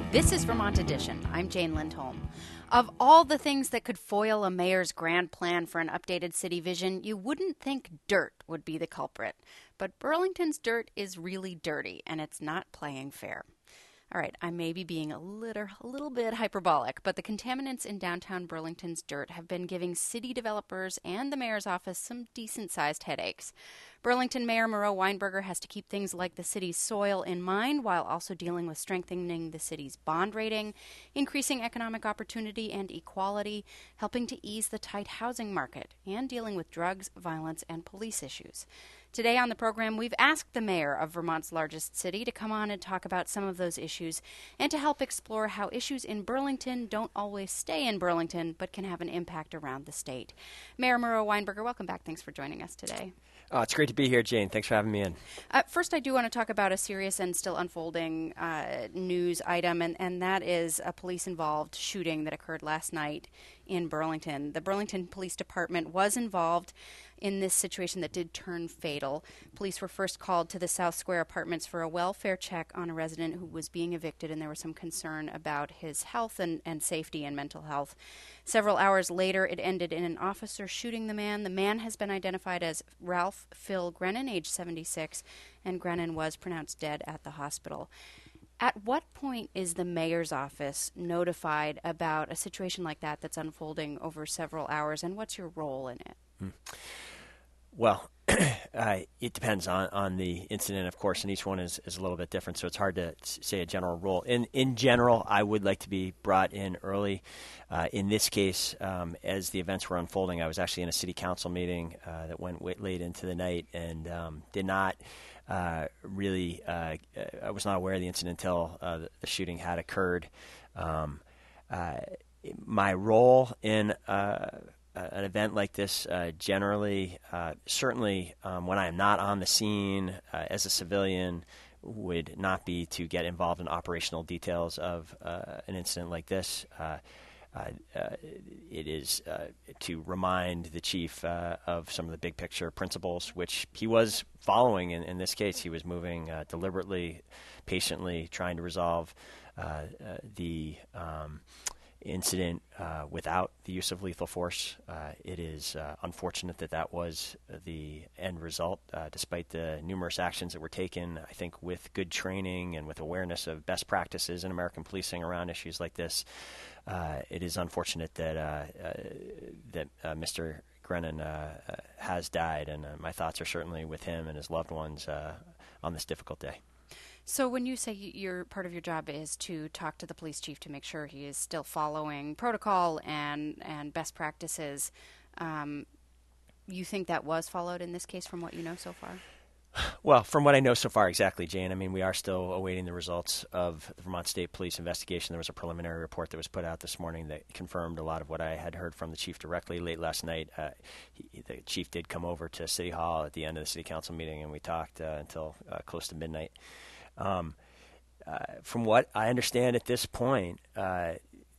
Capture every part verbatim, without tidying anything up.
This is Vermont Edition. I'm Jane Lindholm. Of all the things that could foil a mayor's grand plan for an updated city vision, you wouldn't think dirt would be the culprit. But Burlington's dirt is really dirty, and it's not playing fair. All right, I may be being a little, a little bit hyperbolic, but the contaminants in downtown Burlington's dirt have been giving city developers and the mayor's office some decent-sized headaches. Burlington Mayor Moreau Weinberger has to keep things like the city's soil in mind while also dealing with strengthening the city's bond rating, increasing economic opportunity and equality, helping to ease the tight housing market, and dealing with drugs, violence, and police issues. Today on the program, we've asked the mayor of Vermont's largest city to come on and talk about some of those issues and to help explore how issues in Burlington don't always stay in Burlington but can have an impact around the state. Mayor Moreau Weinberger, welcome back. Thanks for joining us today. Oh, it's great to be here, Jane. Thanks for having me in. Uh, first, I do want to talk about a serious and still unfolding uh, news item, and, and that is a police-involved shooting that occurred last night in Burlington. The Burlington Police Department was involved in this situation that did turn fatal. Police were first called to the South Square Apartments for a welfare check on a resident who was being evicted, and there was some concern about his health and, and safety and mental health. Several hours later, it ended in an officer shooting the man. The man has been identified as Ralph Phil Grennan, age seventy-six, and Grennan was pronounced dead at the hospital. At what point is the mayor's office notified about a situation like that that's unfolding over several hours, and what's your role in it? Hmm. Well, uh, it depends on, on the incident, of course, and each one is, is a little bit different, so it's hard to say a general rule. In in general, I would like to be brought in early. Uh, in this case, um, as the events were unfolding, I was actually in a city council meeting uh, that went way, late into the night and um, did not uh, really uh, – I was not aware of the incident until uh, the, the shooting had occurred. Um, uh, my role in uh, – Uh, an event like this, uh, generally, uh, certainly um, when I am not on the scene uh, as a civilian, would not be to get involved in operational details of uh, an incident like this. Uh, uh, uh, it is uh, to remind the chief uh, of some of the big picture principles, which he was following in, in this case. He was moving uh, deliberately, patiently, trying to resolve uh, uh, the um, incident uh, without the use of lethal force. Uh, it is uh, unfortunate that that was the end result, uh, despite the numerous actions that were taken, I think, with good training and with awareness of best practices in American policing around issues like this. Uh, it is unfortunate that uh, uh, that uh, Mister Grennan uh, uh, has died, and uh, my thoughts are certainly with him and his loved ones uh, on this difficult day. So when you say your part of your job is to talk to the police chief to make sure he is still following protocol and, and best practices, um, you think that was followed in this case from what you know so far? Well, from what I know so far, exactly, Jane. I mean, we are still awaiting the results of the Vermont State Police investigation. There was a preliminary report that was put out this morning that confirmed a lot of what I had heard from the chief directly late last night. Uh, he, the chief did come over to City Hall at the end of the city council meeting, and we talked uh, until uh, close to midnight. Um, uh, from what I understand at this point, uh,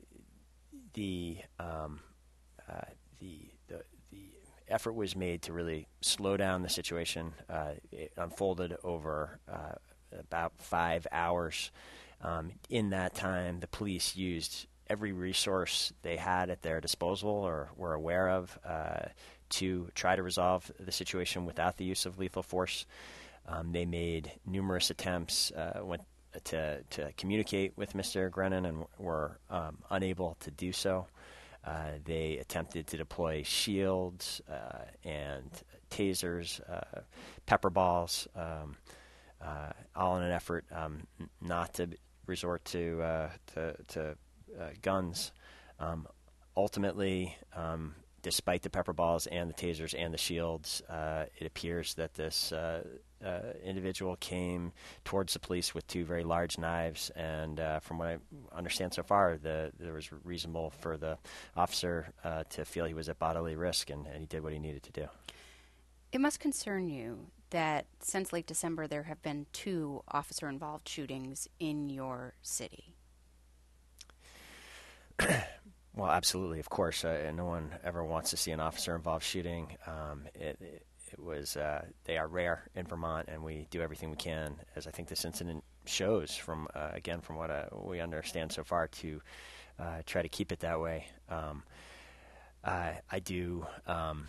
the, um, uh, the the the effort was made to really slow down the situation. Uh, it unfolded over uh, about five hours. Um, in that time, the police used every resource they had at their disposal or were aware of uh, to try to resolve the situation without the use of lethal force. Um, they made numerous attempts uh, went to, to communicate with Mister Grennan and were um, unable to do so. Uh, they attempted to deploy shields uh, and tasers, uh, pepper balls, um, uh, all in an effort um, n- not to resort to uh, to, to uh, guns. Um, ultimately, um, despite the pepper balls and the tasers and the shields, uh, it appears that this uh, uh, individual came towards the police with two very large knives, and uh, from what I understand so far, the, there was reasonable for the officer uh, to feel he was at bodily risk, and, and he did what he needed to do. It must concern you that since late December there have been two officer-involved shootings in your city. Well, absolutely, of course. Uh, no one ever wants to see an officer-involved shooting. Um, it, it, it was uh, they are rare in Vermont, and we do everything we can, as I think this incident shows from uh, again from what uh, we understand so far, to uh, try to keep it that way. Um, I, I do. Um,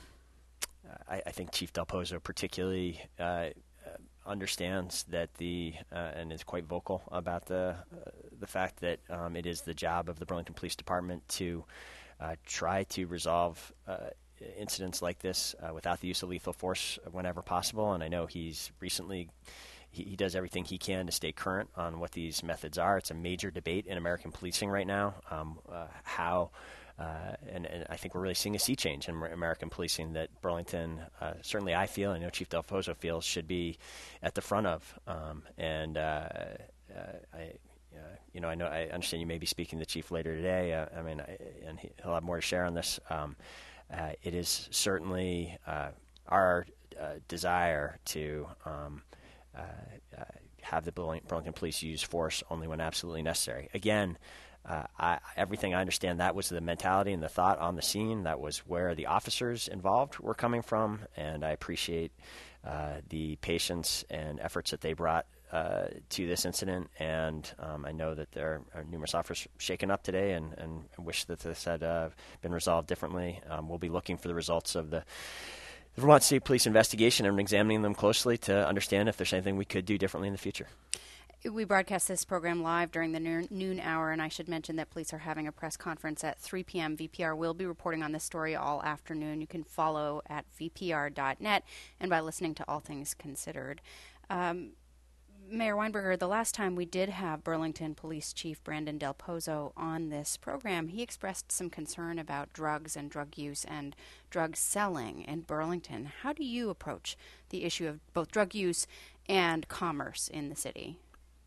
I, I think Chief Del Pozo particularly uh, understands that the uh, and is quite vocal about the uh, the fact that um, it is the job of the Burlington Police Department to uh, try to resolve uh, incidents like this uh, without the use of lethal force whenever possible. And I know he's recently he, he does everything he can to stay current on what these methods are. It's a major debate in American policing right now. Um, uh, how Uh, and, and I think we're really seeing a sea change in American policing that Burlington, uh, certainly I feel, and I know Chief Del Pozo feels, should be at the front of. Um, and uh, uh, I, uh, you know, I know I understand you may be speaking to the chief later today. Uh, I mean, I, and he'll have more to share on this. Um, uh, it is certainly uh, our uh, desire to um, uh, uh, have the Burlington Police use force only when absolutely necessary. Again. Uh, I, everything I understand, that was the mentality and the thought on the scene. That was where the officers involved were coming from, and I appreciate uh, the patience and efforts that they brought uh, to this incident. And um, I know that there are numerous officers shaken up today, and, and wish that this had uh, been resolved differently. Um, we'll be looking for the results of the the Vermont State Police investigation and examining them closely to understand if there's anything we could do differently in the future. We broadcast this program live during the noon hour, and I should mention that police are having a press conference at three p.m. V P R will be reporting on this story all afternoon. You can follow at v p r dot net and by listening to All Things Considered. Um, Mayor Weinberger, the last time we did have Burlington Police Chief Brandon Del Pozo on this program, he expressed some concern about drugs and drug use and drug selling in Burlington. How do you approach the issue of both drug use and commerce in the city?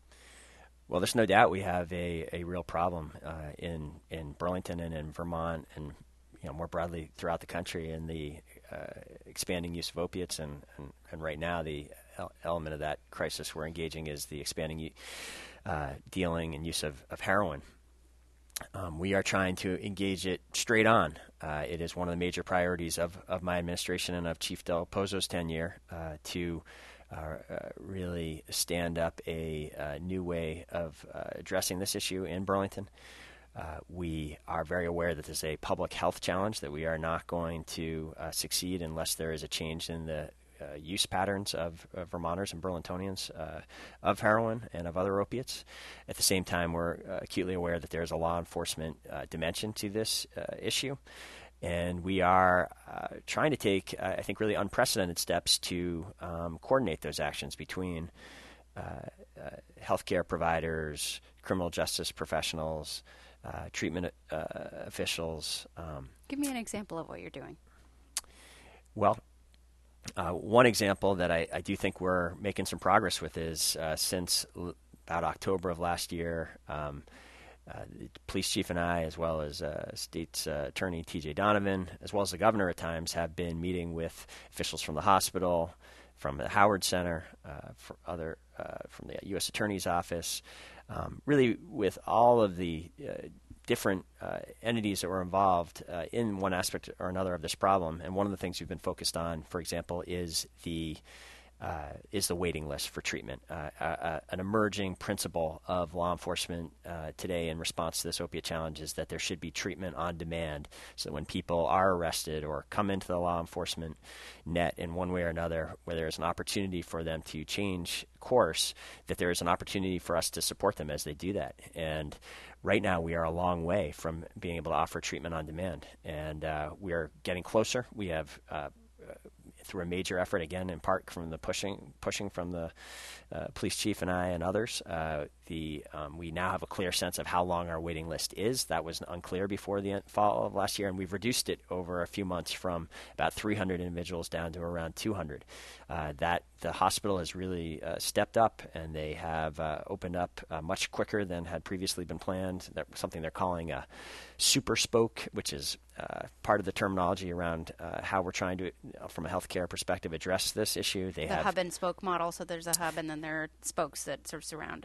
Well, there's no doubt we have a, a real problem uh, in in Burlington and in Vermont, and you know more broadly throughout the country, in the uh, expanding use of opiates, and, and, and right now the element of that crisis we're engaging is the expanding uh, dealing and use of, of heroin. Um, we are trying to engage it straight on. Uh, it is one of the major priorities of, of my administration and of Chief Del Pozo's tenure uh, to Uh, uh, really stand up a uh, new way of uh, addressing this issue in Burlington. Uh, we are very aware that this is a public health challenge, that we are not going to uh, succeed unless there is a change in the uh, use patterns of, of Vermonters and Burlingtonians uh, of heroin and of other opiates. At the same time, we're uh, acutely aware that there is a law enforcement uh, dimension to this uh, issue. And we are uh, trying to take, uh, I think, really unprecedented steps to um, coordinate those actions between uh, uh, healthcare providers, criminal justice professionals, uh, treatment uh, officials. Um, Give me an example of what you're doing. Well, uh, one example that I, I do think we're making some progress with is uh, since l- about October of last year, um, Uh, the police chief and I, as well as uh, State's uh, Attorney T J Donovan, as well as the governor at times, have been meeting with officials from the hospital, from the Howard Center, uh, from other uh, from the U S Attorney's Office, um, really with all of the uh, different uh, entities that were involved uh, in one aspect or another of this problem. And one of the things we've been focused on, for example, is the Uh, is the waiting list for treatment. Uh, uh, an emerging principle of law enforcement uh, today in response to this opiate challenge is that there should be treatment on demand, so that when people are arrested or come into the law enforcement net in one way or another, where there is an opportunity for them to change course, that there is an opportunity for us to support them as they do that. And right now we are a long way from being able to offer treatment on demand, and uh, we are getting closer. We have uh, through a major effort, again, in part from the pushing pushing from the uh, police chief and I and others, uh, the um, we now have a clear sense of how long our waiting list is. That was unclear before the fall of last year, and we've reduced it over a few months from about three hundred individuals down to around two hundred. Uh, that the hospital has really uh, stepped up, and they have uh, opened up uh, much quicker than had previously been planned. That's something they're calling a super spoke, which is uh, part of the terminology around uh, how we're trying to, uh, from a healthcare perspective, address this issue. They the have hub and spoke model, so there's a hub and then there are spokes that sort of surround it. And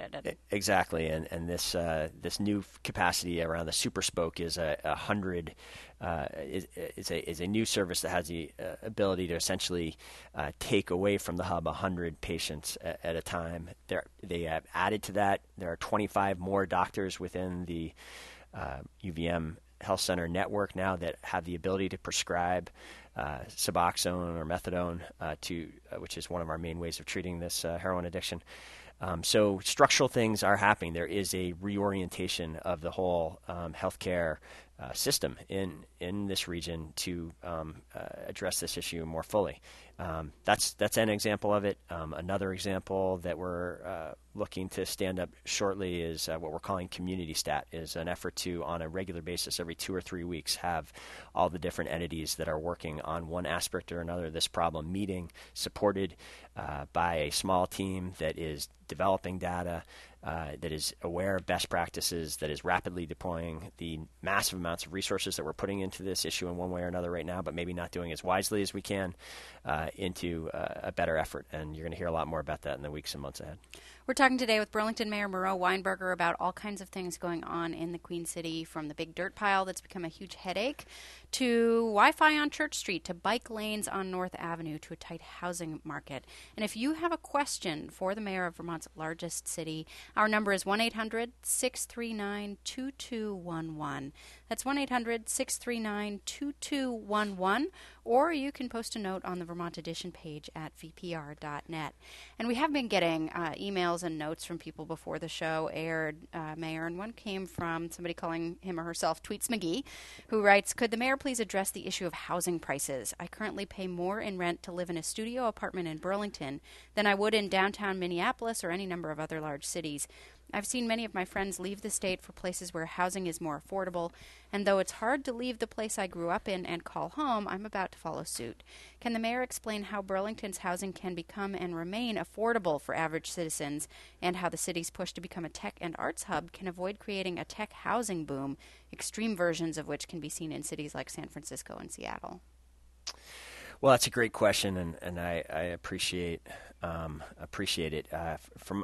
exactly, and and this uh, this new capacity around the super spoke is a, a hundred uh, is, is a is a new service that has the uh, ability to essentially uh, take away from the hub a hundred patients at, at a time. There they have added to that. There are twenty-five more doctors within the uh, U V M Health Center network now that have the ability to prescribe uh, Suboxone or methadone, uh, to uh, which is one of our main ways of treating this uh, heroin addiction. Um, so structural things are happening. There is a reorientation of the whole um, healthcare uh, system in in this region to um, uh, address this issue more fully. Um, that's that's an example of it. Um, another example that we're uh, looking to stand up shortly is uh, what we're calling Community Stat, is an effort to, on a regular basis, every two or three weeks, have all the different entities that are working on one aspect or another of this problem meeting, supported uh, by a small team that is developing data, uh, that is aware of best practices, that is rapidly deploying the massive amounts of resources that we're putting into this issue in one way or another right now, but maybe not doing as wisely as we can, uh, into uh, a better effort. And you're going to hear a lot more about that in the weeks and months ahead. We're talking today with Burlington Mayor Moreau Weinberger about all kinds of things going on in the Queen City, from the big dirt pile that's become a huge headache to Wi-Fi on Church Street to bike lanes on North Avenue to a tight housing market. And if you have a question for the mayor of Vermont's largest city, our number is one eight hundred six three nine two two one one. That's one eight hundred six three nine two two one one, or you can post a note on the Vermont Edition page at v p r dot net. And we have been getting uh, emails and notes from people before the show aired, uh, Mayor, and one came from somebody calling him or herself Tweets McGee, who writes, "Could the mayor please address the issue of housing prices? I currently pay more in rent to live in a studio apartment in Burlington than I would in downtown Minneapolis or any number of other large cities. I've seen many of my friends leave the state for places where housing is more affordable, and though it's hard to leave the place I grew up in and call home, I'm about to follow suit. Can the mayor explain how Burlington's housing can become and remain affordable for average citizens, and how the city's push to become a tech and arts hub can avoid creating a tech housing boom, extreme versions of which can be seen in cities like San Francisco and Seattle?" Well, that's a great question, and, and I, I appreciate um, appreciate it. Uh, from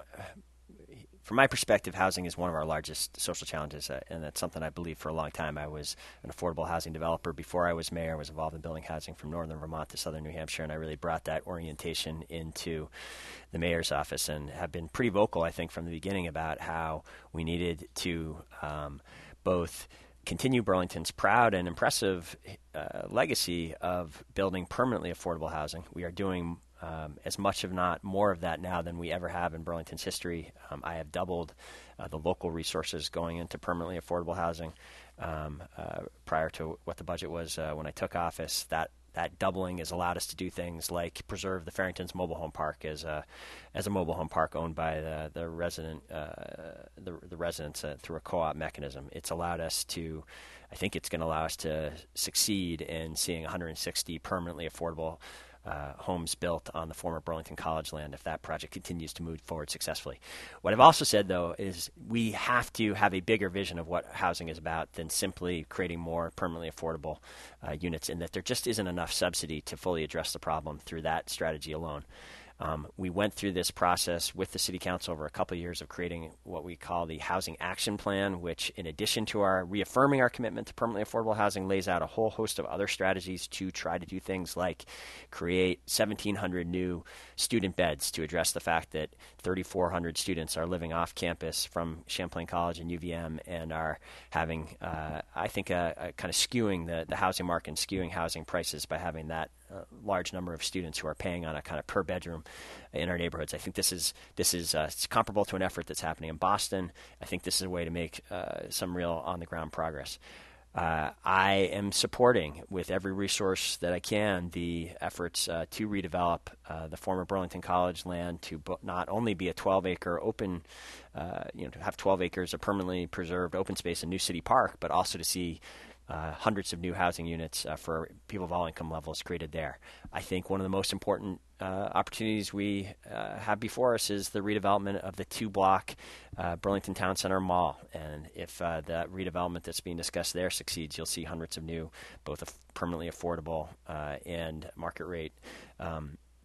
From my perspective, housing is one of our largest social challenges, uh, and that's something I believe for a long time. I was an affordable housing developer before I was mayor. I was involved in building housing from northern Vermont to southern New Hampshire, and I really brought that orientation into the mayor's office and have been pretty vocal, I think, from the beginning about how we needed to um, both continue Burlington's proud and impressive uh, legacy of building permanently affordable housing. We are doing Um, as much, if not more, of that now than we ever have in Burlington's history. Um, I have doubled uh, the local resources going into permanently affordable housing um, uh, prior to what the budget was uh, when I took office. That that doubling has allowed us to do things like preserve the Farrington's Mobile Home Park as a as a mobile home park owned by the the resident uh, the the residents uh, through a co-op mechanism. It's allowed us to, I think, it's going to allow us to succeed in seeing one hundred sixty permanently affordable Uh, homes built on the former Burlington College land if that project continues to move forward successfully. What I've also said, though, is we have to have a bigger vision of what housing is about than simply creating more permanently affordable uh, units, and that there just isn't enough subsidy to fully address the problem through that strategy alone. Um, we went through this process with the City Council over a couple of years of creating what we call the Housing Action Plan, which, in addition to our reaffirming our commitment to permanently affordable housing, lays out a whole host of other strategies to try to do things like create seventeen hundred new student beds to address the fact that thirty-four hundred students are living off campus from Champlain College and U V M and are having, uh, I think, a, a kind of skewing the, the housing market and skewing housing prices by having that uh, large number of students who are paying on a kind of per bedroom in our neighborhoods. I think this is this is uh, it's comparable to an effort that's happening in Boston. I think this is a way to make uh, some real on-the-ground progress. Uh, I am supporting with every resource that I can the efforts uh, to redevelop uh, the former Burlington College land to bo- not only be a twelve-acre open, uh, you know, to have twelve acres of permanently preserved open space in New City Park, but also to see Uh, hundreds of new housing units uh, for people of all income levels created there. I think one of the most important uh, opportunities we uh, have before us is the redevelopment of the two-block uh, Burlington Town Center Mall. And if uh, that redevelopment that's being discussed there succeeds, you'll see hundreds of new, both af- permanently affordable uh, and market rate um,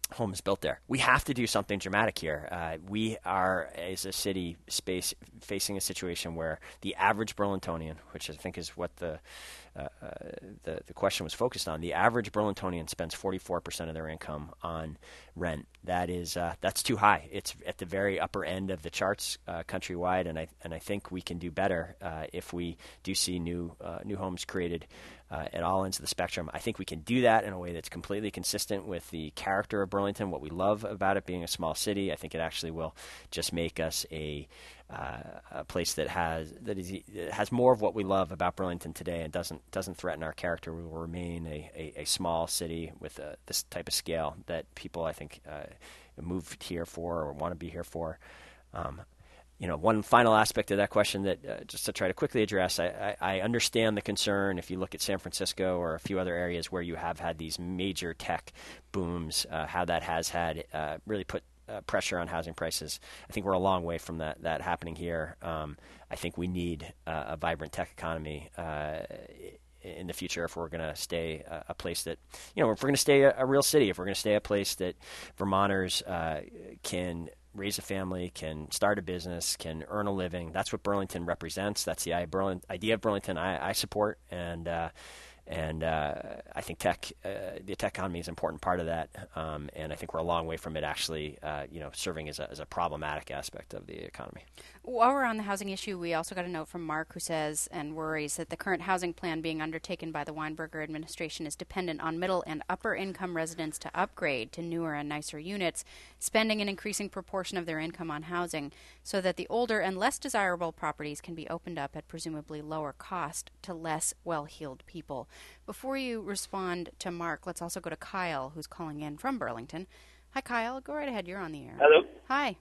homes built there. We have to do something dramatic here. Uh, we are, as a city, space facing a situation where the average Burlingtonian, which I think is what the uh, uh, the, the question was focused on, the average Burlingtonian spends forty-four percent of their income on rent. That is uh, that's too high. It's at the very upper end of the charts uh, countrywide, and I and I think we can do better uh, if we do see new uh, new homes created Uh, at all ends of the spectrum. I think we can do that in a way that's completely consistent with the character of Burlington, what we love about it being a small city. I think it actually will just make us a, uh, a place that has that is that has more of what we love about Burlington today, and doesn't doesn't threaten our character. We will remain a, a, a small city with a, this type of scale that people, I think, uh, moved here for or want to be here for. Um, You know, one final aspect of that question that uh, just to try to quickly address, I, I, I understand the concern if you look at San Francisco or a few other areas where you have had these major tech booms, uh, how that has had uh, really put uh, pressure on housing prices. I think we're a long way from that, that happening here. Um, I think we need uh, a vibrant tech economy uh, in the future if we're going to stay a, a place that, you know, if we're going to stay a, a real city, if we're going to stay a place that Vermonters uh, can raise a family, can start a business, can earn a living. That's what Burlington represents. That's the idea of Burlington I, I support, and uh, and uh, I think tech, uh, the tech economy is an important part of that. Um, and I think we're a long way from it actually, uh, you know, serving as a, as a problematic aspect of the economy. While we're on the housing issue, we also got a note from Mark who says and worries that the current housing plan being undertaken by the Weinberger administration is dependent on middle and upper income residents to upgrade to newer and nicer units, spending an increasing proportion of their income on housing so that the older and less desirable properties can be opened up at presumably lower cost to less well-heeled people. Before you respond to Mark, let's also go to Kyle, who's calling in from Burlington. Hi, Kyle. Go right ahead. You're on the air. Hello. Hi.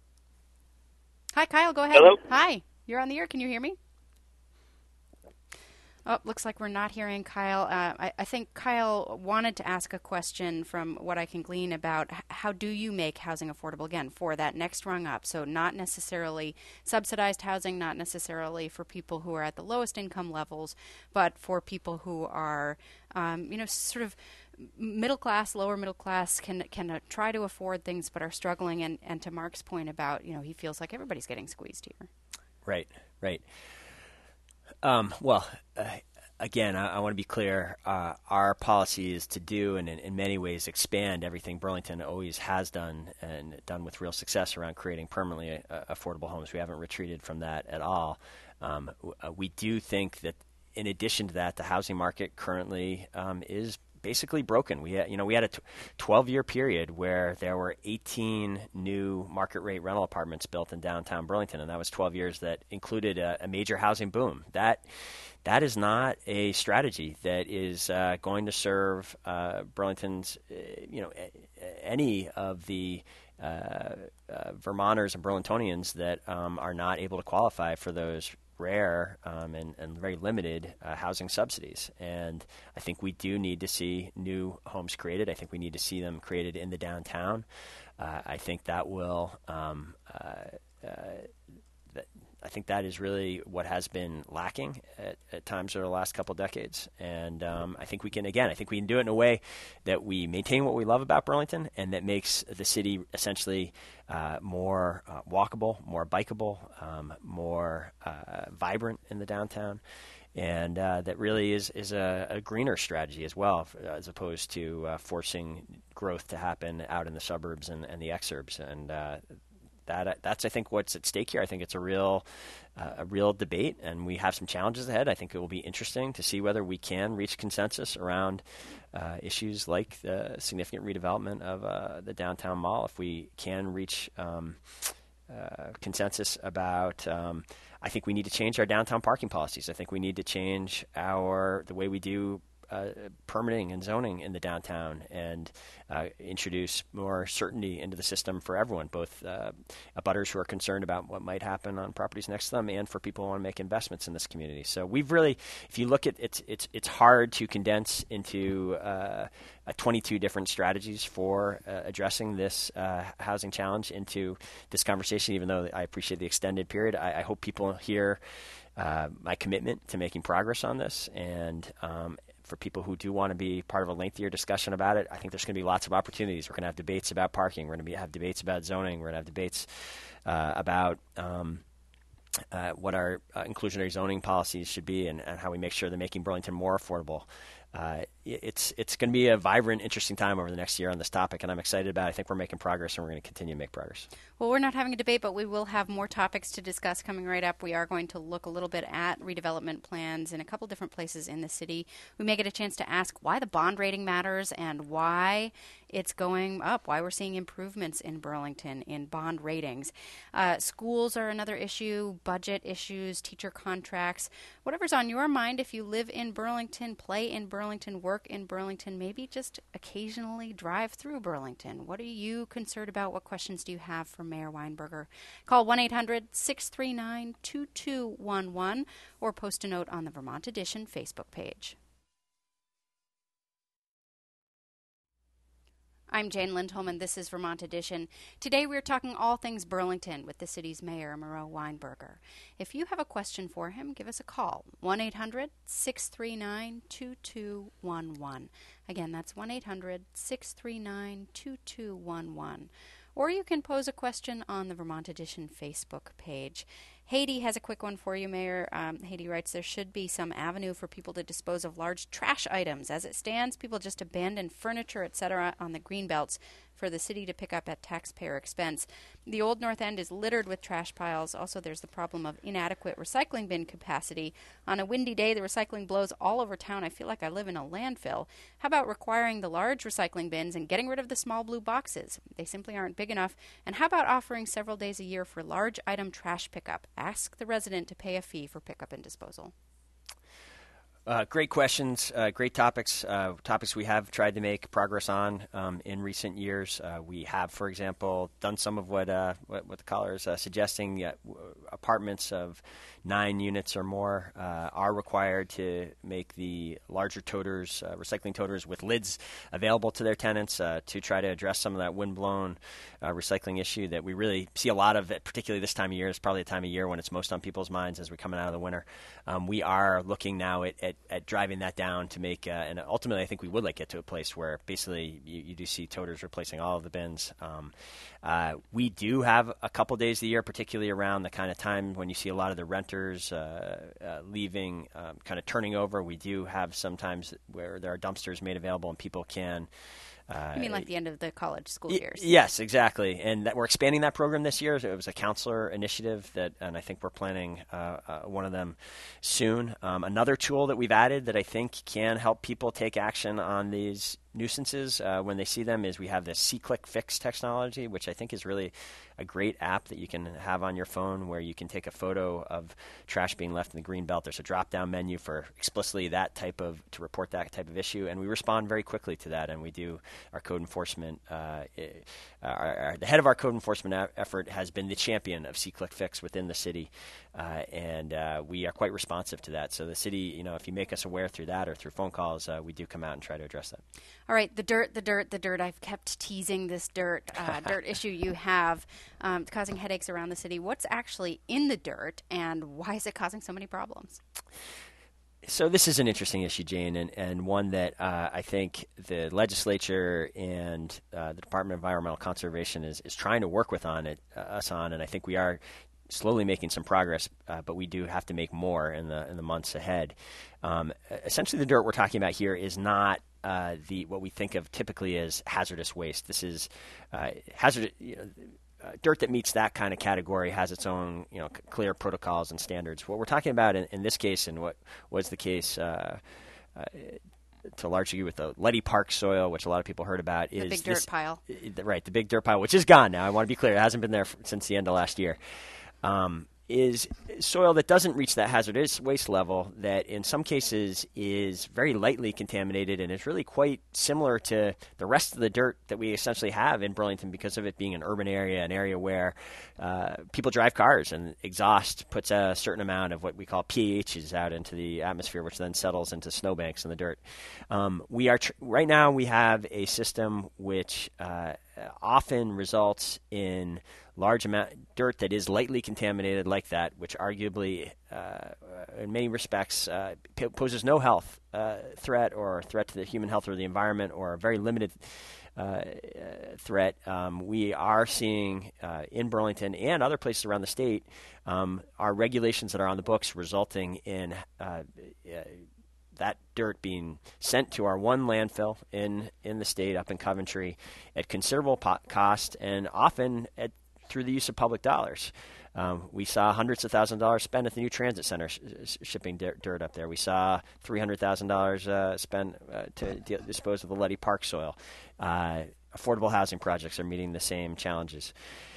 Hi, Kyle. Go ahead. Hello. Hi. You're on the air. Can you hear me? Oh, looks like we're not hearing Kyle. Uh, I, I think Kyle wanted to ask a question from what I can glean about h- how do you make housing affordable, again, for that next rung up. So not necessarily subsidized housing, not necessarily for people who are at the lowest income levels, but for people who are, um, you know, sort of middle class, lower middle class, can can uh, try to afford things but are struggling. And, and to Mark's point about, you know, he feels like everybody's getting squeezed here. Right, right. Um, well, uh, again, I, I want to be clear. Uh, our policy is to do and in, in many ways expand everything Burlington always has done and done with real success around creating permanently uh, affordable homes. We haven't retreated from that at all. Um, w- uh, we do think that in addition to that, the housing market currently um, is basically broken. We had, you know, we had a twelve-year period where there were eighteen new market rate rental apartments built in downtown Burlington, and that was twelve years that included a, a major housing boom. That that is not a strategy that is uh, going to serve uh, Burlington's, uh, you know, a, any of the uh, uh, Vermonters and Burlingtonians that um, are not able to qualify for those rare um, and, and very limited uh, housing subsidies. And I think we do need to see new homes created. I think we need to see them created in the downtown. Uh, I think that will, um, uh, uh, that, I think that is really what has been lacking at, at times over the last couple of decades. And um, I think we can, again, I think we can do it in a way that we maintain what we love about Burlington and that makes the city essentially uh, more uh, walkable, more bikeable, um, more uh, vibrant in the downtown. And uh, that really is, is a, a greener strategy as well, as opposed to uh, forcing growth to happen out in the suburbs and, and the exurbs. And uh, That that's I think what's at stake here. I think it's a real uh, a real debate, and we have some challenges ahead. I think it will be interesting to see whether we can reach consensus around uh, issues like the significant redevelopment of uh, the downtown mall. If we can reach um, uh, consensus about, um, I think we need to change our downtown parking policies. I think we need to change our the way we do Uh, permitting and zoning in the downtown and uh, introduce more certainty into the system for everyone, both uh, abutters who are concerned about what might happen on properties next to them and for people who want to make investments in this community. So we've really, if you look at it, it's it's hard to condense into uh, uh, twenty-two different strategies for uh, addressing this uh, housing challenge into this conversation, even though I appreciate the extended period. I, I hope people hear uh, my commitment to making progress on this and um, for people who do want to be part of a lengthier discussion about it, I think there's going to be lots of opportunities. We're going to have debates about parking. We're going to have debates about zoning. We're going to have debates uh, about um, uh, what our uh, inclusionary zoning policies should be and, and how we make sure they're making Burlington more affordable. Uh, it's it's going to be a vibrant, interesting time over the next year on this topic, and I'm excited about it. I think we're making progress, and we're going to continue to make progress. Well, we're not having a debate, but we will have more topics to discuss coming right up. We are going to look a little bit at redevelopment plans in a couple different places in the city. We may get a chance to ask why the bond rating matters and why it's going up, why we're seeing improvements in Burlington in bond ratings. Uh, schools are another issue, budget issues, teacher contracts, whatever's on your mind. If you live in Burlington, play in Burlington, work in Burlington, maybe just occasionally drive through Burlington. What are you concerned about? What questions do you have for Mayor Weinberger? Call one eight hundred six three nine two two one one or post a note on the Vermont Edition Facebook page. I'm Jane Lindholm, and this is Vermont Edition. Today we're talking all things Burlington with the city's mayor, Miro Weinberger. If you have a question for him, give us a call, one eight hundred six three nine two two one one. Again, that's one eight hundred six three nine two two one one. Or you can pose a question on the Vermont Edition Facebook page. Haiti has a quick one for you, Mayor. Um, Haiti writes, there should be some avenue for people to dispose of large trash items. As it stands, people just abandon furniture, et cetera on the greenbelts for the city to pick up at taxpayer expense. The Old North End is littered with trash piles. Also, there's the problem of inadequate recycling bin capacity. On a windy day, the recycling blows all over town. I feel like I live in a landfill. How about requiring the large recycling bins and getting rid of the small blue boxes? They simply aren't big enough. And how about offering several days a year for large item trash pickup? Ask the resident to pay a fee for pickup and disposal. Uh, great questions, uh, great topics, uh, topics we have tried to make progress on um, in recent years. Uh, we have, for example, done some of what uh, what, what the caller is uh, suggesting. Uh, w- apartments of nine units or more uh, are required to make the larger toters, uh, recycling toters with lids available to their tenants uh, to try to address some of that windblown uh, recycling issue that we really see a lot of, it, particularly this time of year. It's probably the time of year when it's most on people's minds as we're coming out of the winter. Um, we are looking now at, at at driving that down to make, uh, and ultimately I think we would like get to a place where basically you, you do see toters replacing all of the bins. Um, uh, we do have a couple days of the year, particularly around the kind of time when you see a lot of the renters uh, uh, leaving, um, kind of turning over. We do have sometimes where there are dumpsters made available and people can Uh, you mean like the end of the college school y- years? Yes, exactly. And that we're expanding that program this year. It was a counselor initiative, that, and I think we're planning uh, uh, one of them soon. Um, another tool that we've added that I think can help people take action on these nuisances uh, when they see them is we have this C-Click Fix technology, which I think is really a great app that you can have on your phone where you can take a photo of trash being left in the green belt. There's a drop-down menu for explicitly that type of, to report that type of issue, and we respond very quickly to that, and we do our code enforcement. Uh, our, our, the head of our code enforcement a- effort has been the champion of C-Click Fix within the city, uh, and uh, we are quite responsive to that. So the city, you know, if you make us aware through that or through phone calls, uh, we do come out and try to address that. All right, the dirt, the dirt, the dirt. I've kept teasing this dirt, uh, dirt issue you have um, causing headaches around the city. What's actually in the dirt, and why is it causing so many problems? So this is an interesting issue, Jane, and, and one that uh, I think the legislature and uh, the Department of Environmental Conservation is, is trying to work with on it, uh, us on, and I think we are slowly making some progress, uh, but we do have to make more in the in the months ahead. Um, essentially, the dirt we're talking about here is not uh, the what we think of typically as hazardous waste. This is uh, hazard. You know, uh, dirt that meets that kind of category has its own, you know, c- clear protocols and standards. What we're talking about in, in this case, and what was the case uh, uh, to a large degree with the Letty Park soil, which a lot of people heard about, The is big this, dirt pile. uh, right? The big dirt pile, which is gone now. I want to be clear; it hasn't been there f- since the end of last year. Um, is soil that doesn't reach that hazardous waste level, that in some cases is very lightly contaminated, and it's really quite similar to the rest of the dirt that we essentially have in Burlington because of it being an urban area, an area where uh, people drive cars, and exhaust puts a certain amount of what we call P Hs out into the atmosphere, which then settles into snowbanks in the dirt. Um, we are tr- right now we have a system which uh, often results in large amount dirt that is lightly contaminated like that, which arguably, uh, in many respects, uh, p- poses no health uh, threat or threat to the human health or the environment, or a very limited uh, threat. Um, we are seeing uh, in Burlington and other places around the state um, our regulations that are on the books resulting in uh, uh, that dirt being sent to our one landfill in, in the state up in Coventry at considerable po- cost, and often at through the use of public dollars. Um, we saw hundreds of thousands of dollars spent at the new transit center sh- sh- shipping dirt, dirt up there. We saw three hundred thousand dollars uh, spent uh, to d- dispose of the Letty Park soil. Uh, affordable housing projects are meeting the same challenges.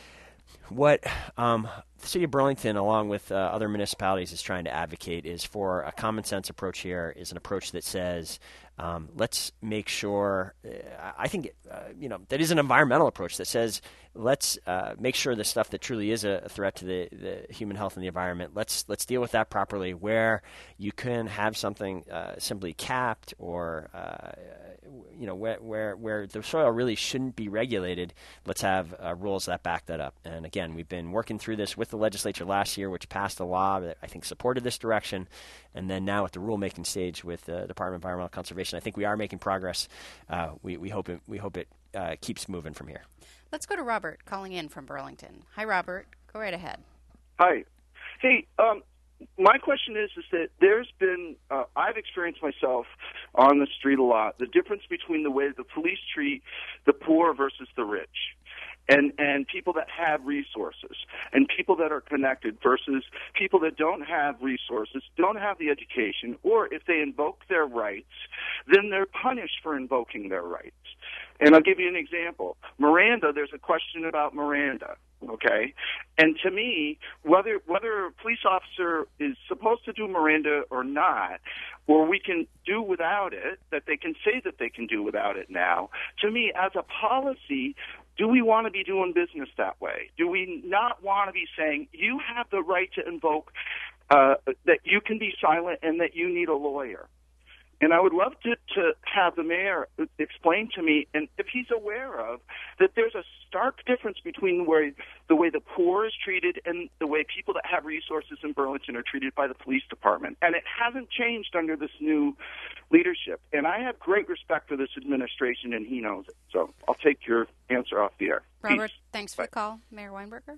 What um, the City of Burlington, along with uh, other municipalities, is trying to advocate is for a common sense approach here, is an approach that says, um, let's make sure, uh, I think, uh, you know, that is an environmental approach that says, let's uh, make sure the stuff that truly is a threat to the, the human health and the environment, let's let's deal with that properly, where you can have something uh, simply capped or, uh, you know, where, where where the soil really shouldn't be regulated. Let's have uh, rules that back that up. And again, we've been working through this with the legislature last year, which passed a law that I think supported this direction. And then now at the rulemaking stage with the Department of Environmental Conservation, I think we are making progress. Uh, we, we hope it, we hope it uh, keeps moving from here. Let's go to Robert calling in from Burlington. Hi, Robert. Go right ahead. Hi. Hey, um, my question is, is that there's been, uh, I've experienced myself on the street a lot, the difference between the way the police treat the poor versus the rich. And, and people that have resources and people that are connected versus people that don't have resources, don't have the education, or if they invoke their rights, then they're punished for invoking their rights. And I'll give you an example. Miranda, there's a question about Miranda, okay? And to me, whether whether a police officer is supposed to do Miranda or not, or we can do without it, that they can say that they can do without it now, to me, as a policy, do we want to be doing business that way? Do we not want to be saying, you have the right to invoke uh, that you can be silent and that you need a lawyer? And I would love to, to have the mayor explain to me, and if he's aware of, that there's a stark difference between the way, the way the poor is treated and the way people that have resources in Burlington are treated by the police department. And it hasn't changed under this new leadership. And I have great respect for this administration, and he knows it. So I'll take your answer off the air. Robert, Peace. thanks for Bye. the call. Mayor Weinberger?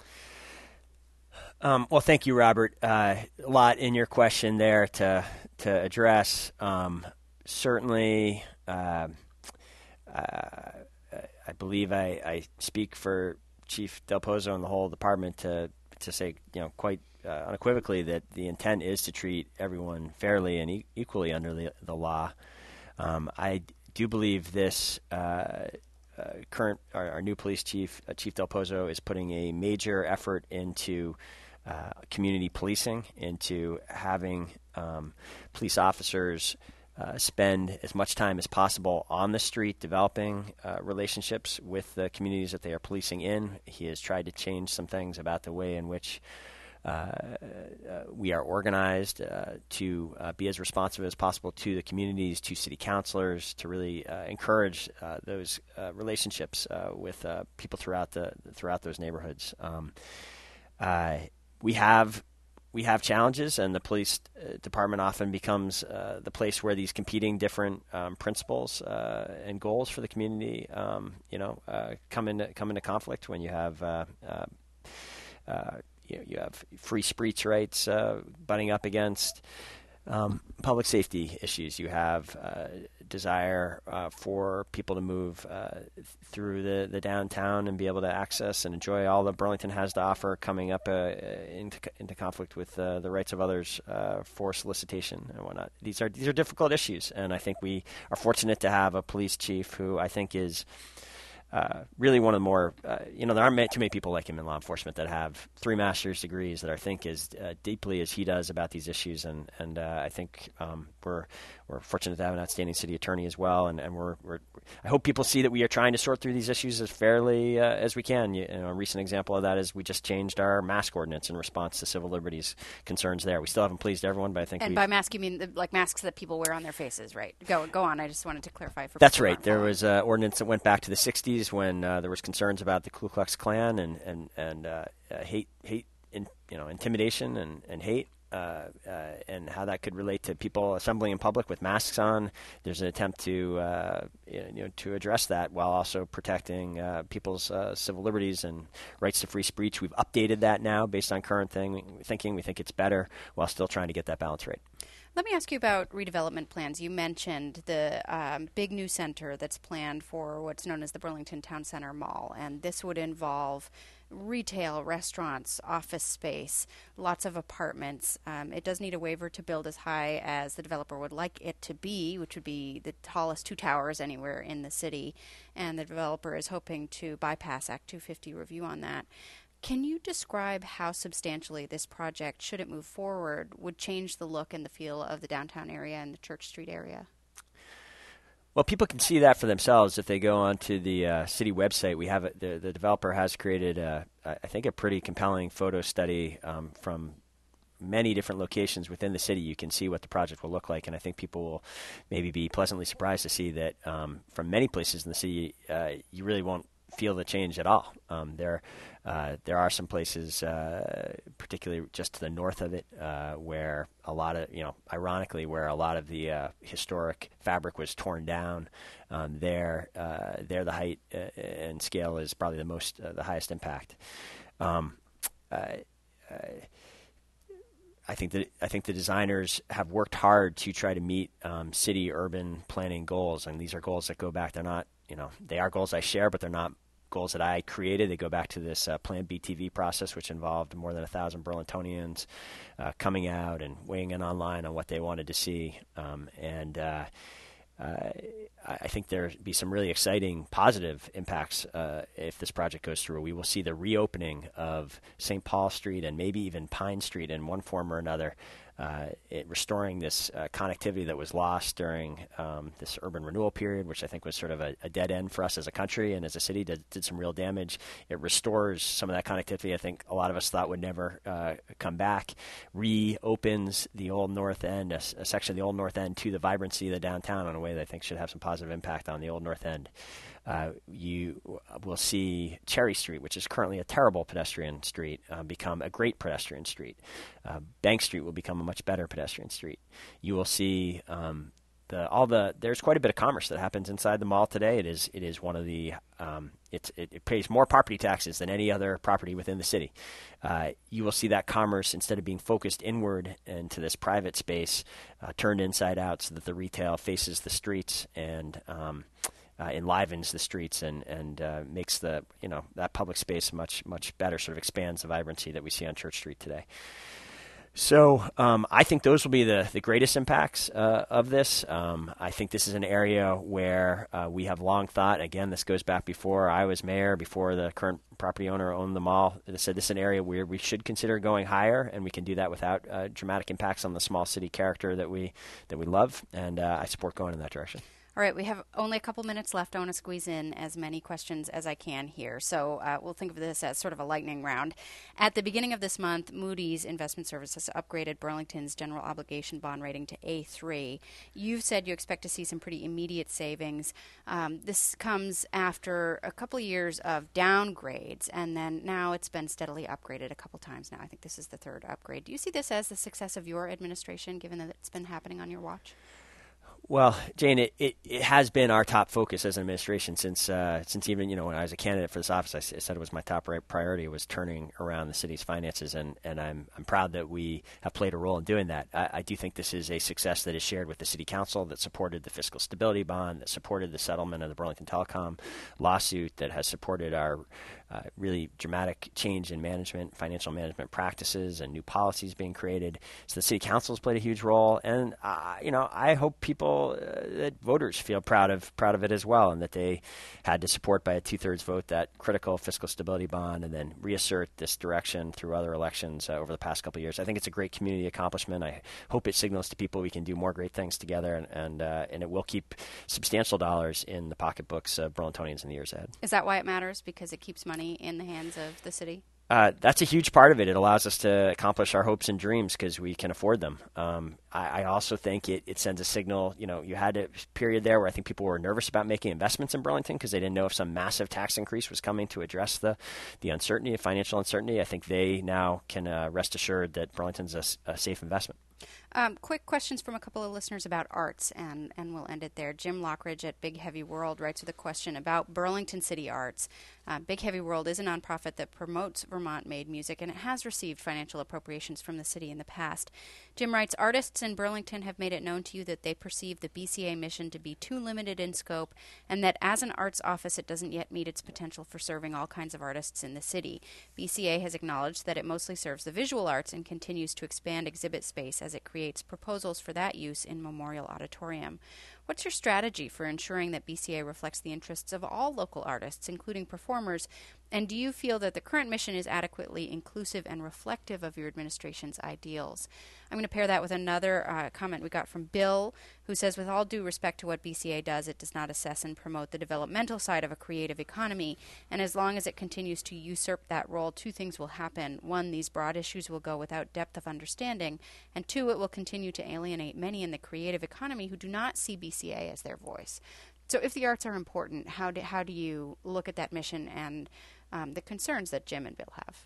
Um, well, thank you, Robert. Uh, a lot in your question there to to address. Um, certainly, uh, uh, I believe I, I speak for Chief Del Pozo and the whole department to to say, you know, quite uh, unequivocally that the intent is to treat everyone fairly and e- equally under the, the law. Um, I do believe this. Uh, Uh, current our, our new police chief, uh, Chief Del Pozo, is putting a major effort into uh, community policing, into having um, police officers uh, spend as much time as possible on the street developing uh, relationships with the communities that they are policing in. He has tried to change some things about the way in which Uh, uh, we are organized uh, to uh, be as responsive as possible to the communities, to city councilors, to really uh, encourage uh, those uh, relationships uh, with uh, people throughout the throughout those neighborhoods. Um, uh, we have we have challenges, and the police department often becomes uh, the place where these competing different um, principles uh, and goals for the community, um, you know, uh, come into come into conflict when you have. Uh, uh, uh, You, you have free speech rights uh, butting up against um, public safety issues. You have uh, desire uh, for people to move uh, through the, the downtown and be able to access and enjoy all that Burlington has to offer, coming up uh, into into conflict with uh, the rights of others uh, for solicitation and whatnot. These are these are difficult issues, and I think we are fortunate to have a police chief who I think is Uh, really one of the more, uh, you know, there aren't too many people like him in law enforcement that have three master's degrees that I think as uh, deeply as he does about these issues. And, and uh, I think um, we're we're fortunate to have an outstanding city attorney as well. And, and we're, we're I hope people see that we are trying to sort through these issues as fairly uh, as we can. You, you know, a recent example of that is we just changed our mask ordinance in response to civil liberties concerns there. We still haven't pleased everyone, but I think And we've, by mask, you mean the, like masks that people wear on their faces, right? Go go on. I just wanted to clarify for That's people who right. aren't There following. was an ordinance that went back to the sixties sixties when uh, there was concerns about the Ku Klux Klan and and and uh, uh, hate hate in, you know intimidation and and hate. Uh, uh, and how that could relate to people assembling in public with masks on. There's an attempt to uh, you know to address that while also protecting uh, people's uh, civil liberties and rights to free speech. We've updated that now based on current thing, thinking. We think it's better while still trying to get that balance right. Let me ask you about redevelopment plans. You mentioned the um, big new center that's planned for what's known as the Burlington Town Center Mall, and this would involve retail, restaurants, office space, lots of apartments. Um, it does need a waiver to build as high as the developer would like it to be, which would be the tallest two towers anywhere in the city, and the developer is hoping to bypass Act two fifty review on that. Can you describe how substantially this project, should it move forward, would change the look and the feel of the downtown area and the Church Street area? Well, people can see that for themselves if they go onto the uh, city website. We have a, the the developer has created, a, I think, a pretty compelling photo study um, from many different locations within the city. You can see what the project will look like, and I think people will maybe be pleasantly surprised to see that um, from many places in the city, uh, you really won't feel the change at all. Um, there, uh, there are some places, uh, particularly just to the north of it, uh, where a lot of, you know, ironically, where a lot of the uh, historic fabric was torn down. Um, there, uh, there, the height uh, and scale is probably the most, uh, the highest impact. Um, uh, uh, I think that I think the designers have worked hard to try to meet um, city urban planning goals, and these are goals that go back. They're not, you know, they are goals I share, but they're not goals that I created. They go back to this uh, Plan B T V process, which involved more than a thousand Burlingtonians uh, coming out and weighing in online on what they wanted to see, um, and uh, uh, I think there'll be some really exciting positive impacts uh, if this project goes through. We will see the reopening of Saint Paul Street and maybe even Pine Street in one form or another, uh, it, restoring this uh, connectivity that was lost during um, this urban renewal period, which I think was sort of a, a dead end for us as a country and as a city, did, did some real damage. It restores some of that connectivity I think a lot of us thought would never uh, come back, reopens the old North End, a, a section of the old North End, to the vibrancy of the downtown in a way that I think should have some positive impact on the old North End. Uh, you will see Cherry Street, which is currently a terrible pedestrian street, uh, become a great pedestrian street. Uh, Bank Street will become a much better pedestrian street. You will see um, the all the there's quite a bit of commerce that happens inside the mall today. It is it is one of the um, it, it, it pays more property taxes than any other property within the city. Uh, you will see that commerce, instead of being focused inward into this private space, uh, turned inside out so that the retail faces the streets and um, Uh, enlivens the streets and and uh, makes the you know that public space much much better. Sort of expands the vibrancy that we see on Church Street today. So um, I think those will be the the greatest impacts uh, of this. Um, I think this is an area where uh, we have long thought. Again, this goes back before I was mayor, before the current property owner owned the mall. They said this is an area where we should consider going higher, and we can do that without uh, dramatic impacts on the small city character that we that we love. And uh, I support going in that direction. All right, we have only a couple minutes left. I want to squeeze in as many questions as I can here. So uh, we'll think of this as sort of a lightning round. At the beginning of this month, Moody's Investment Services upgraded Burlington's general obligation bond rating to A three. You've said you expect to see some pretty immediate savings. Um, this comes after a couple of years of downgrades, and then now it's been steadily upgraded a couple times now. I think this is the third upgrade. Do you see this as the success of your administration, given that it's been happening on your watch? Well, Jane, it, it, it has been our top focus as an administration since uh, since even, you know, when I was a candidate for this office, I, I said it was my top priority was turning around the city's finances, and, and I'm I'm proud that we have played a role in doing that. I, I do think this is a success that is shared with the City Council, that supported the fiscal stability bond, that supported the settlement of the Burlington Telecom lawsuit, that has supported our uh, really dramatic change in management, financial management practices, and new policies being created. So the City Council has played a huge role, and uh, you know, I hope people Uh, that voters feel proud of proud of it as well, and that they had to support by a two-thirds vote that critical fiscal stability bond, and then reassert this direction through other elections uh, over the past couple of years. I think it's a great community accomplishment. I hope it signals to people we can do more great things together, and and, uh, and it will keep substantial dollars in the pocketbooks of Burlingtonians in the years ahead. Is that why it matters? Because it keeps money in the hands of the city? Uh, that's a huge part of it. It allows us to accomplish our hopes and dreams because we can afford them. Um, I, I also think it, it sends a signal. You know, you had a period there where I think people were nervous about making investments in Burlington because they didn't know if some massive tax increase was coming to address the, the uncertainty, financial uncertainty. I think they now can uh, rest assured that Burlington's a, a safe investment. Um, quick questions from a couple of listeners about arts, and, and we'll end it there. Jim Lockridge at Big Heavy World writes with a question about Burlington City Arts. Uh, Big Heavy World is a nonprofit that promotes Vermont-made music, and it has received financial appropriations from the city in the past. Jim writes, artists in Burlington have made it known to you that they perceive the B C A mission to be too limited in scope, and that as an arts office it doesn't yet meet its potential for serving all kinds of artists in the city. B C A has acknowledged that it mostly serves the visual arts and continues to expand exhibit space as it creates proposals for that use in Memorial Auditorium. What's your strategy for ensuring that B C A reflects the interests of all local artists, including performers, and do you feel that the current mission is adequately inclusive and reflective of your administration's ideals? I'm going to pair that with another uh, comment we got from Bill, who says, with all due respect to what B C A does, it does not assess and promote the developmental side of a creative economy, and as long as it continues to usurp that role, two things will happen. One, these broad issues will go without depth of understanding, and two, it will continue to alienate many in the creative economy who do not see B C A as their voice. So if the arts are important, how do, how do you look at that mission and um, the concerns that Jim and Bill have?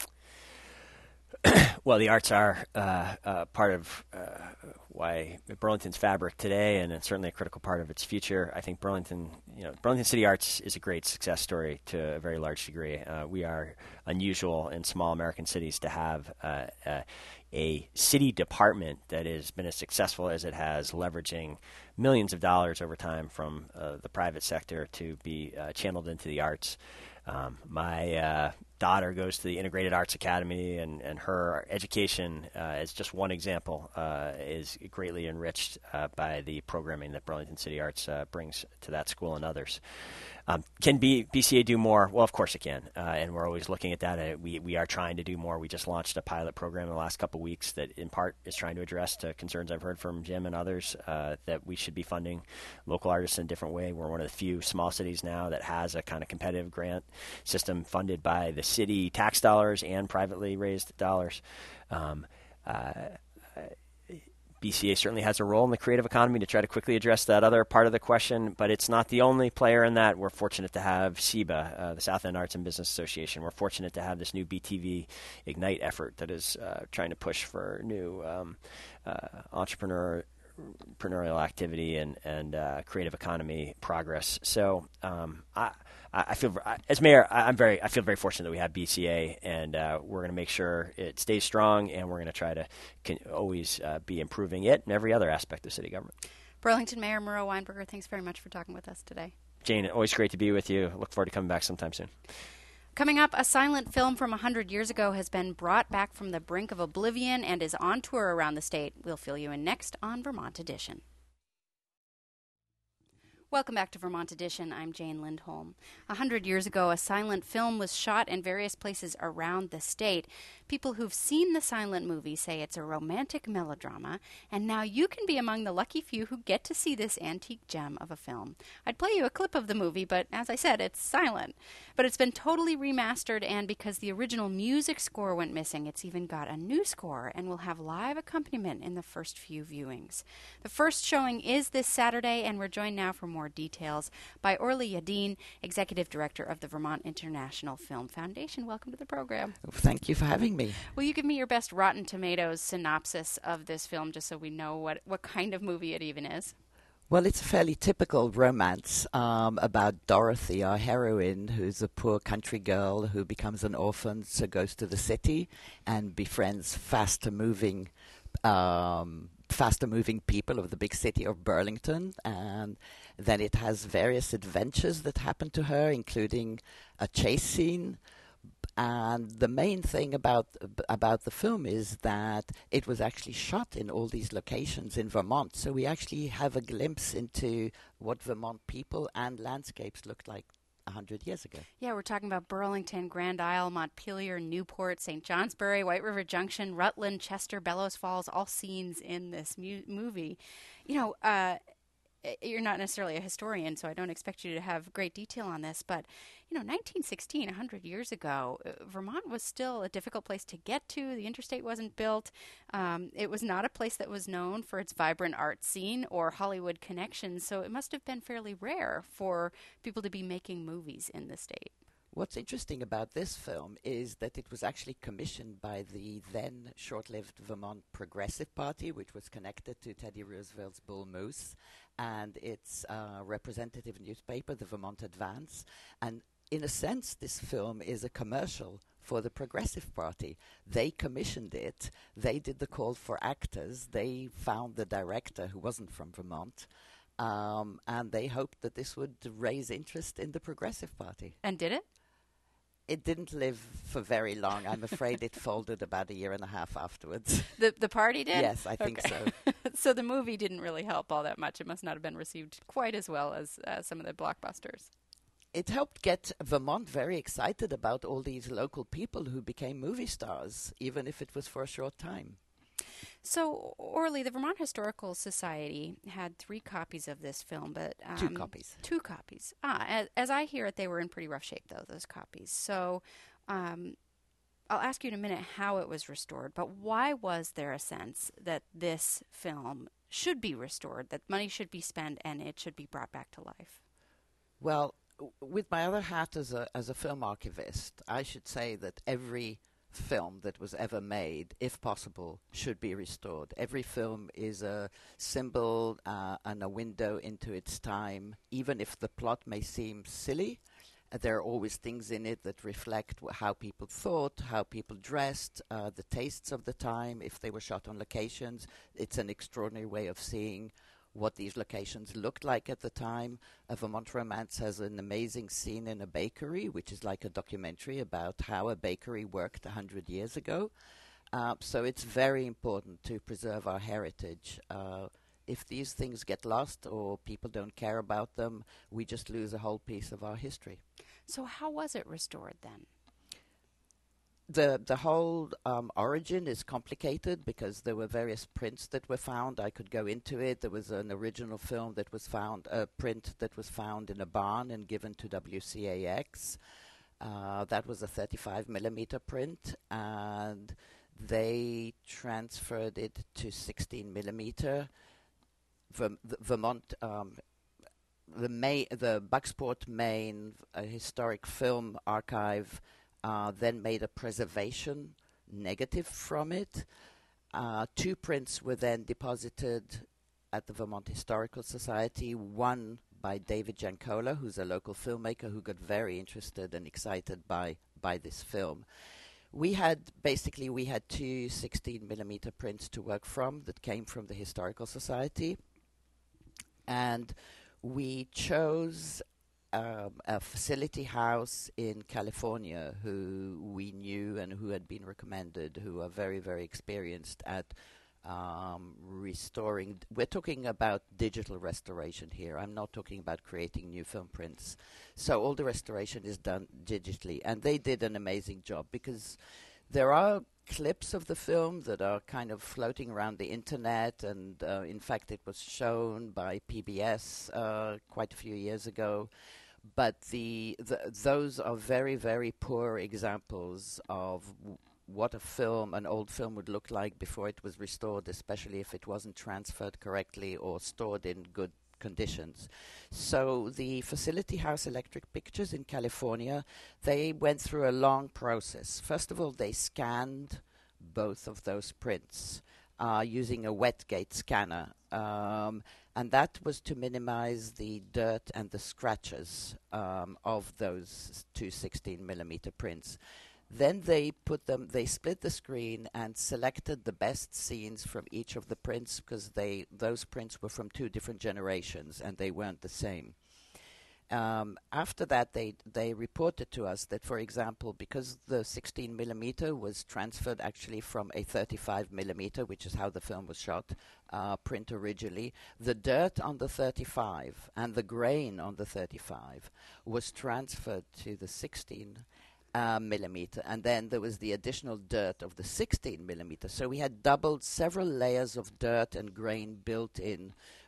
Well, the arts are uh, uh, part of uh, why Burlington's fabric today, and it's certainly a critical part of its future. I think Burlington, you know, Burlington City Arts is a great success story to a very large degree. Uh, we are unusual in small American cities to have uh, uh, a city department that has been as successful as it has, leveraging millions of dollars over time from uh, the private sector to be uh, channeled into the arts. Um, my uh, daughter goes to the Integrated Arts Academy, and, and her education, uh, as just one example, uh, is greatly enriched uh, by the programming that Burlington City Arts uh, brings to that school and others. Um, can B- BCA do more? Well, of course it can, uh, and we're always looking at that. Uh, we we are trying to do more. We just launched a pilot program in the last couple of weeks that, in part, is trying to address to concerns I've heard from Jim and others uh, that we should be funding local artists in a different way. We're one of the few small cities now that has a kind of competitive grant system funded by the city tax dollars and privately raised dollars. Um, uh, B C A certainly has a role in the creative economy to try to quickly address that other part of the question, but it's not the only player in that. We're fortunate to have S E B A, uh, the South End Arts and Business Association. We're fortunate to have this new B T V Ignite effort that is uh, trying to push for new um, uh, entrepreneur entrepreneurial activity and and uh, creative economy progress. So um, I. I feel, as mayor, I'm very, I feel very fortunate that we have B C A, and uh, we're going to make sure it stays strong, and we're going to try to can always uh, be improving it and every other aspect of city government. Burlington Mayor Murrow Weinberger, thanks very much for talking with us today. Jane, always great to be with you. Look forward to coming back sometime soon. Coming up, a silent film from one hundred years ago has been brought back from the brink of oblivion and is on tour around the state. We'll fill you in next on Vermont Edition. Welcome back to Vermont Edition. I'm Jane Lindholm. A hundred years ago, a silent film was shot in various places around the state. People who've seen the silent movie say it's a romantic melodrama, and now you can be among the lucky few who get to see this antique gem of a film. I'd play you a clip of the movie, but as I said, it's silent. But it's been totally remastered, and because the original music score went missing, it's even got a new score and will have live accompaniment in the first few viewings. The first showing is this Saturday, and we're joined now for more details by Orly Yadin, Executive Director of the Vermont International Film Foundation. Welcome to the program. Thank you for having me. Will you give me your best Rotten Tomatoes synopsis of this film, just so we know what, what kind of movie it even is? Well, it's a fairly typical romance um, about Dorothy, our heroine, who's a poor country girl who becomes an orphan, so goes to the city and befriends faster-moving um, faster-moving people of the big city of Burlington, and then it has various adventures that happen to her, including a chase scene. And the main thing about about the film is that it was actually shot in all these locations in Vermont, so we actually have a glimpse into what Vermont people and landscapes looked like a hundred years ago. Yeah, we're talking about Burlington, Grand Isle, Montpelier, Newport, Saint Johnsbury, White River Junction, Rutland, Chester, Bellows Falls, all scenes in this mu- movie. You know, uh, you're not necessarily a historian, so I don't expect you to have great detail on this, but, you know, nineteen sixteen, one hundred years ago, Vermont was still a difficult place to get to. The interstate wasn't built. Um, it was not a place that was known for its vibrant art scene or Hollywood connections, so it must have been fairly rare for people to be making movies in the state. What's interesting about this film is that it was actually commissioned by the then short-lived Vermont Progressive Party, which was connected to Teddy Roosevelt's Bull Moose, and its uh, representative newspaper, the Vermont Advance. And in a sense, this film is a commercial for the Progressive Party. They commissioned it. They did the call for actors. They found the director, who wasn't from Vermont, um, and they hoped that this would raise interest in the Progressive Party. And did it? It didn't live for very long. I'm afraid it folded about a year and a half afterwards. The the party did? Yes, I think okay. so. So the movie didn't really help all that much. It must not have been received quite as well as uh, some of the blockbusters. It helped get Vermont very excited about all these local people who became movie stars, even if it was for a short time. So, Orly, the Vermont Historical Society had three copies of this film, but... Um, two copies. Two copies. Ah, as, as I hear it, they were in pretty rough shape, though, those copies. So, um, I'll ask you in a minute how it was restored, but why was there a sense that this film should be restored, that money should be spent, and it should be brought back to life? Well, w- with my other hat as a as a film archivist, I should say that every film that was ever made, if possible, should be restored. Every film is a symbol uh, and a window into its time. Even if the plot may seem silly, uh, there are always things in it that reflect wh- how people thought, how people dressed, uh, the tastes of the time, if they were shot on locations. It's an extraordinary way of seeing what these locations looked like at the time. A Vermont Romance has an amazing scene in a bakery, which is like a documentary about how a bakery worked one hundred years ago. Uh, so it's very important to preserve our heritage. Uh, if these things get lost or people don't care about them, we just lose a whole piece of our history. So how was it restored then? The the whole um, origin is complicated because there were various prints that were found. I could go into it. There was an original film that was found, a print that was found in a barn and given to W C A X. Uh, that was a thirty-five millimeter print, and they transferred it to sixteen millimeter. Verm- the Vermont, um, the May, the Bucksport, Maine uh, Historic Film Archive. Uh, then made a preservation negative from it. Uh, two prints were then deposited at the Vermont Historical Society, one by David Jankola, who's a local filmmaker who got very interested and excited by, by this film. We had, basically, we had two sixteen millimeter prints to work from that came from the Historical Society. And we chose Um, a facility house in California who we knew and who had been recommended, who are very, very experienced at um, restoring. We're talking about digital restoration here. I'm not talking about creating new film prints. So all the restoration is done digitally, and they did an amazing job because there are clips of the film that are kind of floating around the internet, and uh, in fact it was shown by P B S uh, quite a few years ago. But the, the those are very, very poor examples of w- what a film, an old film, would look like before it was restored, especially if it wasn't transferred correctly or stored in good conditions. So the Facility House Electric Pictures in California, they went through a long process. First of all, they scanned both of those prints uh, using a wet-gate scanner. Um, and that was to minimize the dirt and the scratches um, of those two sixteen millimeter prints. Then they put them, they split the screen and selected the best scenes from each of the prints because they those prints were from two different generations and they weren't the same. Um, after that, they they reported to us that, for example, because the sixteen millimeter was transferred actually from a thirty-five millimeter, which is how the film was shot, uh, print originally, the dirt on the thirty-five and the grain on the thirty-five was transferred to the sixteen uh, millimeter, and then there was the additional dirt of the sixteen millimeter. So we had doubled several layers of dirt and grain built in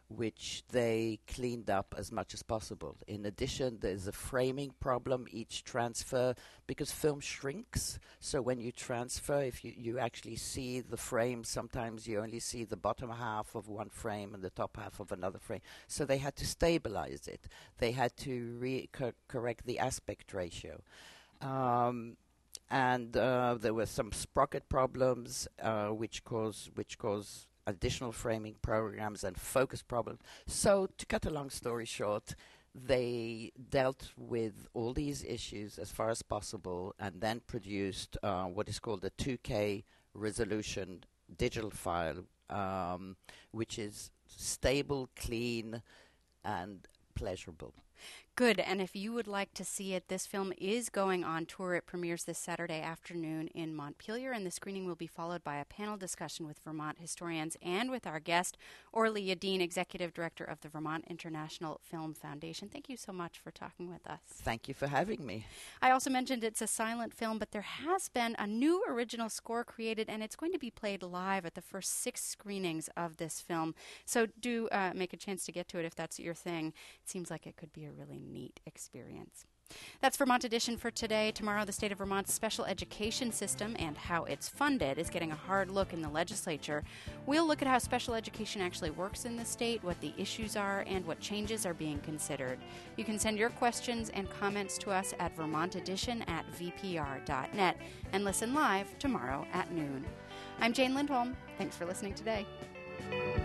which they cleaned up as much as possible. In addition, there's a framing problem each transfer, because film shrinks. So when you transfer, if you, you actually see the frame, sometimes you only see the bottom half of one frame and the top half of another frame. So they had to stabilize it. They had to re- cor- correct the aspect ratio. Um, and uh, there were some sprocket problems, uh, which cause which cause additional framing programs and focus problems. So, to cut a long story short, they dealt with all these issues as far as possible, and then produced uh, what is called a two K resolution digital file, um, which is stable, clean, and pleasurable. Good. And if you would like to see it, this film is going on tour. It premieres this Saturday afternoon in Montpelier, and the screening will be followed by a panel discussion with Vermont historians and with our guest, Orly Yadin, Executive Director of the Vermont International Film Foundation. Thank you so much for talking with us. Thank you for having me. I also mentioned it's a silent film, but there has been a new original score created, and it's going to be played live at the first six screenings of this film. So do uh, make a chance to get to it if that's your thing. It seems like it could be a really neat experience. That's Vermont Edition for today. Tomorrow, the state of Vermont's special education system and how it's funded is getting a hard look in the legislature. We'll look at how special education actually works in the state, what the issues are, and what changes are being considered. You can send your questions and comments to us at vermont edition at v p r dot net and listen live tomorrow at noon. I'm Jane Lindholm. Thanks for listening today.